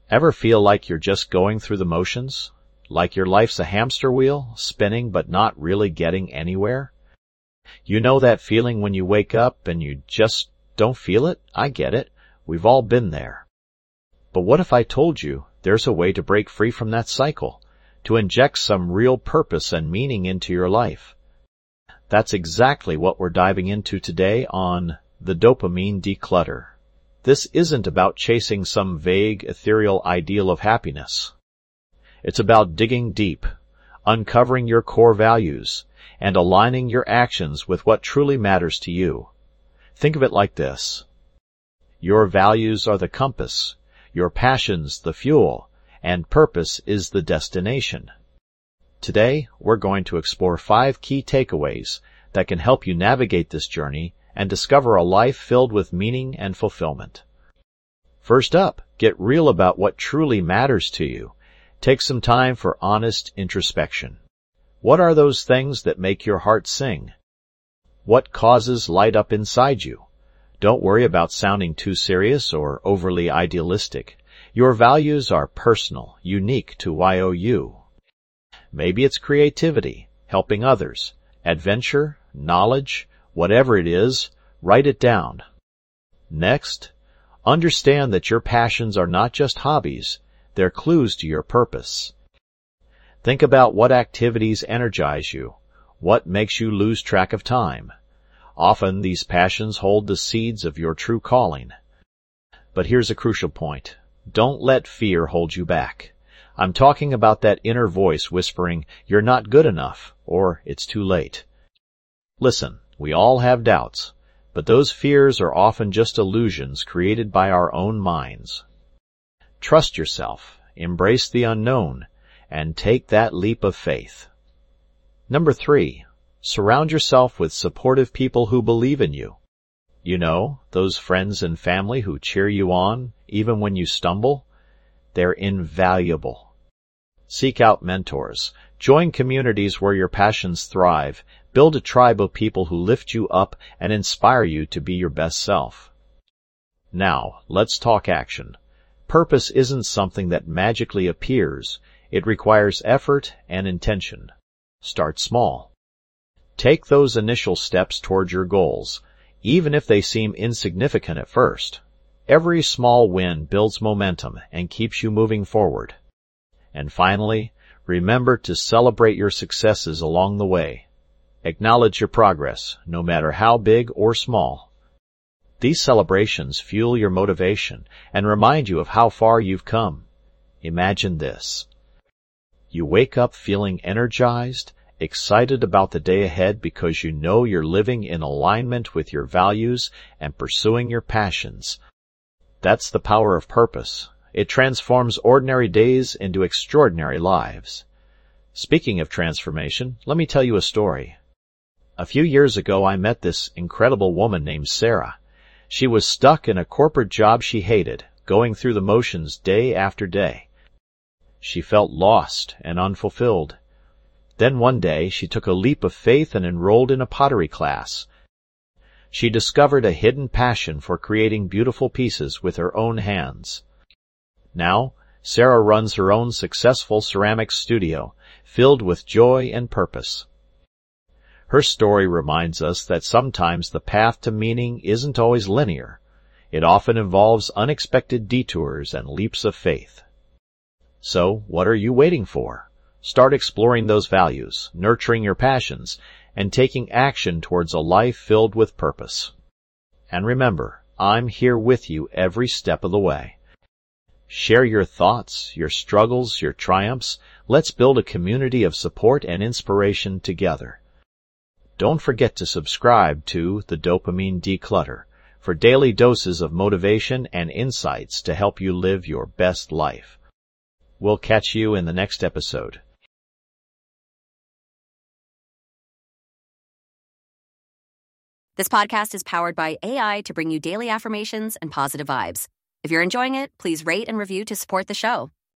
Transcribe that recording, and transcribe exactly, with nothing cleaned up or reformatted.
Ever feel like you're just going through the motions? Like your life's a hamster wheel, spinning but not really getting anywhere? You know that feeling when you wake up and you just don't feel it? I get it. We've all been there. But what if I told you there's a way to break free from that cycle, to inject some real purpose and meaning into your life? That's exactly what we're diving into today on The Dopamine Declutter. This isn't about chasing some vague, ethereal ideal of happiness. It's about digging deep, uncovering your core values, and aligning your actions with what truly matters to you. Think of it like this. Your values are the compass, your passions the fuel, and purpose is the destination. Today, we're going to explore five key takeaways that can help you navigate this journey and discover a life filled with meaning and fulfillment. First up, get real about what truly matters to you. Take some time for honest introspection. What are those things that make your heart sing? What causes light up inside you? Don't worry about sounding too serious or overly idealistic. Your values are personal, unique to Y O U. Maybe it's creativity, helping others, adventure, knowledge, whatever it is, write it down. Next, understand that your passions are not just hobbies, they're clues to your purpose. Think about what activities energize you, what makes you lose track of time. Often these passions hold the seeds of your true calling. But here's a crucial point. Don't let fear hold you back. I'm talking about that inner voice whispering, "You're not good enough," or "It's too late." Listen, we all have doubts, but those fears are often just illusions created by our own minds. Trust yourself, embrace the unknown, and take that leap of faith. Number three, surround yourself with supportive people who believe in you. You know, those friends and family who cheer you on, even when you stumble? They're invaluable. Seek out mentors. Join communities where your passions thrive. Build a tribe of people who lift you up and inspire you to be your best self. Now, let's talk action. Purpose isn't something that magically appears. It requires effort and intention. Start small. Take those initial steps toward your goals, even if they seem insignificant at first. Every small win builds momentum and keeps you moving forward. And finally, remember to celebrate your successes along the way. Acknowledge your progress, no matter how big or small. These celebrations fuel your motivation and remind you of how far you've come. Imagine this. You wake up feeling energized, excited about the day ahead because you know you're living in alignment with your values and pursuing your passions. That's the power of purpose. It transforms ordinary days into extraordinary lives. Speaking of transformation, let me tell you a story. A few years ago, I met this incredible woman named Sarah. She was stuck in a corporate job she hated, going through the motions day after day. She felt lost and unfulfilled. Then one day, she took a leap of faith and enrolled in a pottery class. She discovered a hidden passion for creating beautiful pieces with her own hands. Now, Sarah runs her own successful ceramics studio, filled with joy and purpose. Her story reminds us that sometimes the path to meaning isn't always linear. It often involves unexpected detours and leaps of faith. So, what are you waiting for? Start exploring those values, nurturing your passions, and taking action towards a life filled with purpose. And remember, I'm here with you every step of the way. Share your thoughts, your struggles, your triumphs. Let's build a community of support and inspiration together. Don't forget to subscribe to The Dopamine Declutter for daily doses of motivation and insights to help you live your best life. We'll catch you in the next episode. This podcast is powered by A I to bring you daily affirmations and positive vibes. If you're enjoying it, please rate and review to support the show.